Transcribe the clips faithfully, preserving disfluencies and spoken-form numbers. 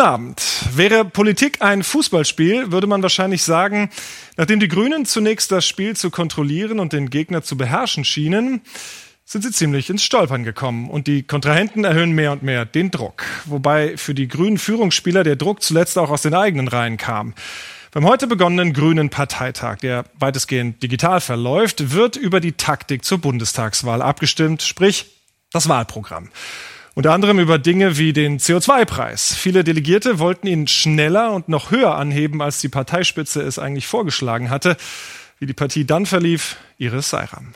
Guten Abend. Wäre Politik ein Fußballspiel, würde man wahrscheinlich sagen, nachdem die Grünen zunächst das Spiel zu kontrollieren und den Gegner zu beherrschen schienen, sind sie ziemlich ins Stolpern gekommen und die Kontrahenten erhöhen mehr und mehr den Druck. Wobei für die grünen Führungsspieler der Druck zuletzt auch aus den eigenen Reihen kam. Beim heute begonnenen Grünen Parteitag, der weitestgehend digital verläuft, wird über die Taktik zur Bundestagswahl abgestimmt, sprich das Wahlprogramm. Unter anderem über Dinge wie den C O zwei Preis. Viele Delegierte wollten ihn schneller und noch höher anheben, als die Parteispitze es eigentlich vorgeschlagen hatte. Wie die Partie dann verlief, Iris Seiram.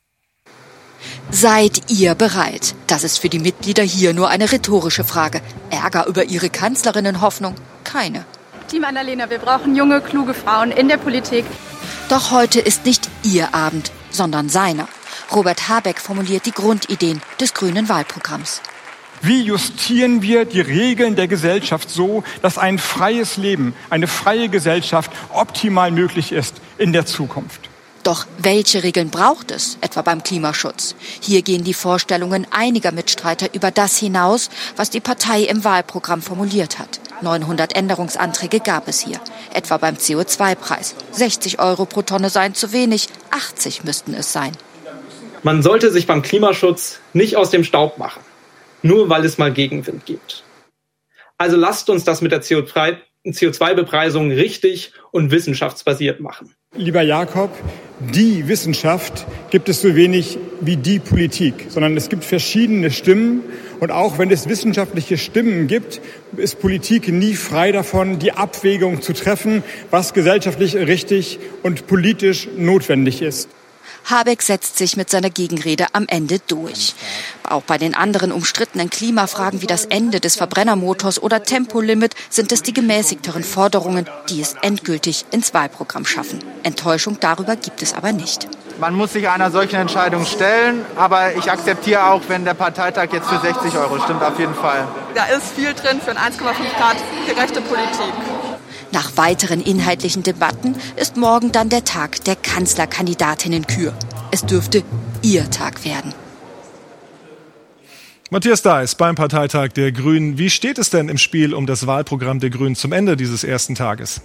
Seid ihr bereit? Das ist für die Mitglieder hier nur eine rhetorische Frage. Ärger über ihre Kanzlerinnenhoffnung? Keine. Team Annalena, wir brauchen junge, kluge Frauen in der Politik. Doch heute ist nicht ihr Abend, sondern seiner. Robert Habeck formuliert die Grundideen des grünen Wahlprogramms. Wie justieren wir die Regeln der Gesellschaft so, dass ein freies Leben, eine freie Gesellschaft optimal möglich ist in der Zukunft? Doch welche Regeln braucht es, etwa beim Klimaschutz? Hier gehen die Vorstellungen einiger Mitstreiter über das hinaus, was die Partei im Wahlprogramm formuliert hat. neunhundert Änderungsanträge gab es hier, etwa beim C O zwei Preis. sechzig Euro pro Tonne seien zu wenig, achtzig müssten es sein. Man sollte sich beim Klimaschutz nicht aus dem Staub machen, nur weil es mal Gegenwind gibt. Also lasst uns das mit der C O zwei Bepreisung richtig und wissenschaftsbasiert machen. Lieber Jakob, die Wissenschaft gibt es so wenig wie die Politik, sondern es gibt verschiedene Stimmen. Und auch wenn es wissenschaftliche Stimmen gibt, ist Politik nie frei davon, die Abwägung zu treffen, was gesellschaftlich richtig und politisch notwendig ist. Habeck setzt sich mit seiner Gegenrede am Ende durch. Auch bei den anderen umstrittenen Klimafragen wie das Ende des Verbrennermotors oder Tempolimit sind es die gemäßigteren Forderungen, die es endgültig ins Wahlprogramm schaffen. Enttäuschung darüber gibt es aber nicht. Man muss sich einer solchen Entscheidung stellen, aber ich akzeptiere auch, wenn der Parteitag jetzt für sechzig Euro stimmt, auf jeden Fall. Da ist viel drin für eine eins Komma fünf Grad gerechte Politik. Nach weiteren inhaltlichen Debatten ist morgen dann der Tag der Kanzlerkandidatinnenkür. Es dürfte ihr Tag werden. Matthias Deiß beim Parteitag der Grünen. Wie steht es denn im Spiel um das Wahlprogramm der Grünen zum Ende dieses ersten Tages?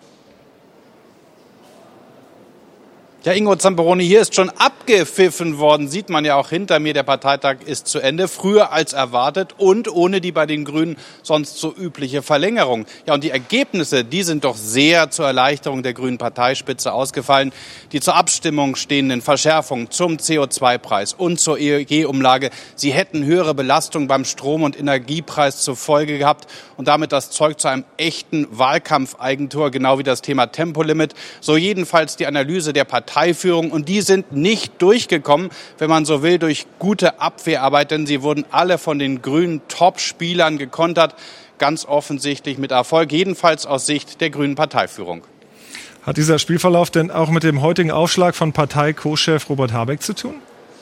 Ja, Ingo Zamperoni, hier ist schon abgepfiffen worden, sieht man ja auch hinter mir. Der Parteitag ist zu Ende, früher als erwartet und ohne die bei den Grünen sonst so übliche Verlängerung. Ja, und die Ergebnisse, die sind doch sehr zur Erleichterung der grünen Parteispitze ausgefallen. Die zur Abstimmung stehenden Verschärfungen zum C O zwei Preis und zur E E G-Umlage, sie hätten höhere Belastung beim Strom- und Energiepreis zur Folge gehabt und damit das Zeug zu einem echten Wahlkampfeigentor, genau wie das Thema Tempolimit. So jedenfalls die Analyse der Partei. Parteiführung und die sind nicht durchgekommen, wenn man so will, durch gute Abwehrarbeit, denn sie wurden alle von den grünen Top-Spielern gekontert, ganz offensichtlich mit Erfolg, jedenfalls aus Sicht der grünen Parteiführung. Hat dieser Spielverlauf denn auch mit dem heutigen Aufschlag von Partei-Co-Chef Robert Habeck zu tun?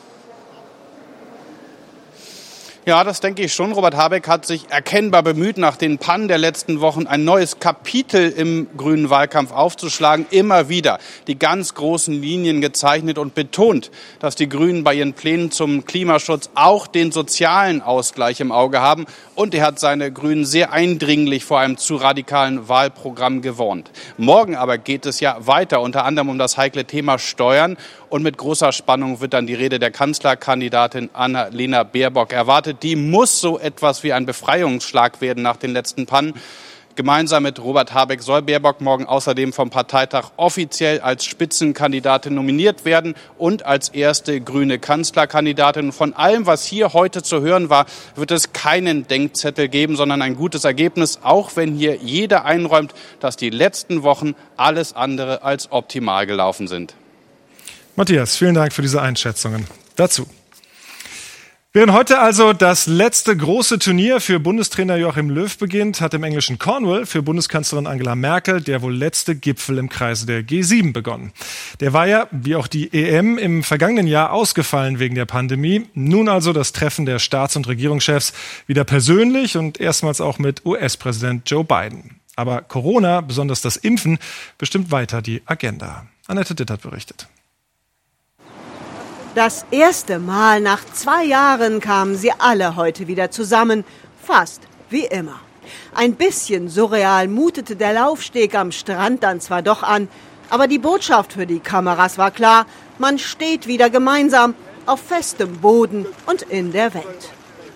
Ja, das denke ich schon. Robert Habeck hat sich erkennbar bemüht, nach den Pannen der letzten Wochen ein neues Kapitel im grünen Wahlkampf aufzuschlagen. Immer wieder die ganz großen Linien gezeichnet und betont, dass die Grünen bei ihren Plänen zum Klimaschutz auch den sozialen Ausgleich im Auge haben. Und er hat seine Grünen sehr eindringlich vor einem zu radikalen Wahlprogramm gewarnt. Morgen aber geht es ja weiter, unter anderem um das heikle Thema Steuern. Und mit großer Spannung wird dann die Rede der Kanzlerkandidatin Annalena Baerbock erwartet. Die muss so etwas wie ein Befreiungsschlag werden nach den letzten Pannen. Gemeinsam mit Robert Habeck soll Baerbock morgen außerdem vom Parteitag offiziell als Spitzenkandidatin nominiert werden und als erste grüne Kanzlerkandidatin. Von allem, was hier heute zu hören war, wird es keinen Denkzettel geben, sondern ein gutes Ergebnis, auch wenn hier jeder einräumt, dass die letzten Wochen alles andere als optimal gelaufen sind. Matthias, vielen Dank für diese Einschätzungen dazu. Während heute also das letzte große Turnier für Bundestrainer Joachim Löw beginnt, hat im englischen Cornwall für Bundeskanzlerin Angela Merkel der wohl letzte Gipfel im Kreise der G sieben begonnen. Der war ja, wie auch die E M, im vergangenen Jahr ausgefallen wegen der Pandemie. Nun also das Treffen der Staats- und Regierungschefs wieder persönlich und erstmals auch mit U S-Präsident Joe Biden. Aber Corona, besonders das Impfen, bestimmt weiter die Agenda. Annette Dittert berichtet. Das erste Mal nach zwei Jahren kamen sie alle heute wieder zusammen, fast wie immer. Ein bisschen surreal mutete der Laufsteg am Strand dann zwar doch an, aber die Botschaft für die Kameras war klar: Man steht wieder gemeinsam auf festem Boden und in der Welt.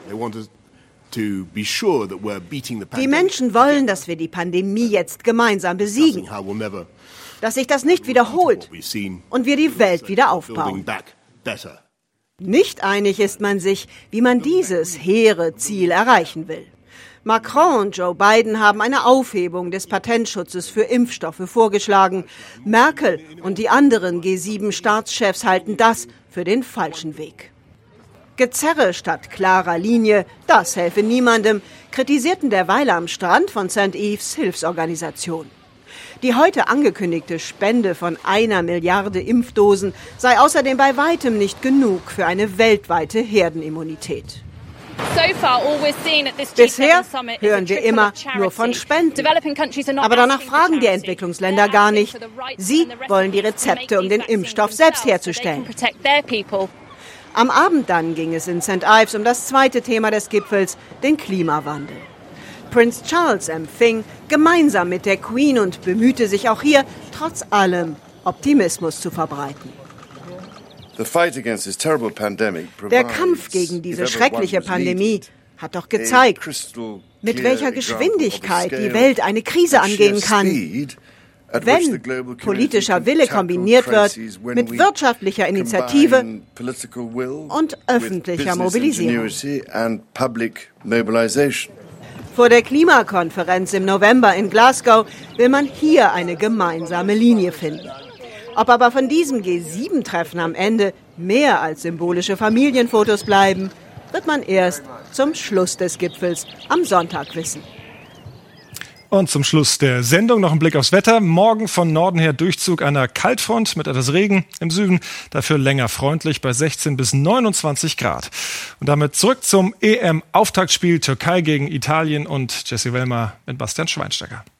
Die Menschen wollen, dass wir die Pandemie jetzt gemeinsam besiegen, dass sich das nicht wiederholt und wir die Welt wieder aufbauen. Nicht einig ist man sich, wie man dieses hehre Ziel erreichen will. Macron und Joe Biden haben eine Aufhebung des Patentschutzes für Impfstoffe vorgeschlagen. Merkel und die anderen G sieben Staatschefs halten das für den falschen Weg. Gezerre statt klarer Linie, das helfe niemandem, kritisierten derweil am Strand von Saint Ives Hilfsorganisation. Die heute angekündigte Spende von einer Milliarde Impfdosen sei außerdem bei weitem nicht genug für eine weltweite Herdenimmunität. Bisher hören wir immer nur von Spenden. Aber danach fragen die Entwicklungsländer gar nicht. Sie wollen die Rezepte, um den Impfstoff selbst herzustellen. Am Abend dann ging es in Saint Ives um das zweite Thema des Gipfels, den Klimawandel. Prinz Charles empfing gemeinsam mit der Queen und bemühte sich auch hier, trotz allem Optimismus zu verbreiten. Der Kampf gegen diese schreckliche Pandemie hat doch gezeigt, mit welcher Geschwindigkeit die Welt eine Krise angehen kann. Wenn politischer Wille kombiniert wird mit wirtschaftlicher Initiative und öffentlicher Mobilisierung. Vor der Klimakonferenz im November in Glasgow will man hier eine gemeinsame Linie finden. Ob aber von diesem G sieben Treffen am Ende mehr als symbolische Familienfotos bleiben, wird man erst zum Schluss des Gipfels am Sonntag wissen. Und zum Schluss der Sendung noch ein Blick aufs Wetter. Morgen von Norden her Durchzug einer Kaltfront mit etwas Regen. Im Süden dafür länger freundlich bei sechzehn bis neunundzwanzig Grad. Und damit zurück zum E M-Auftaktspiel Türkei gegen Italien und Jesse Wellmer mit Bastian Schweinsteiger.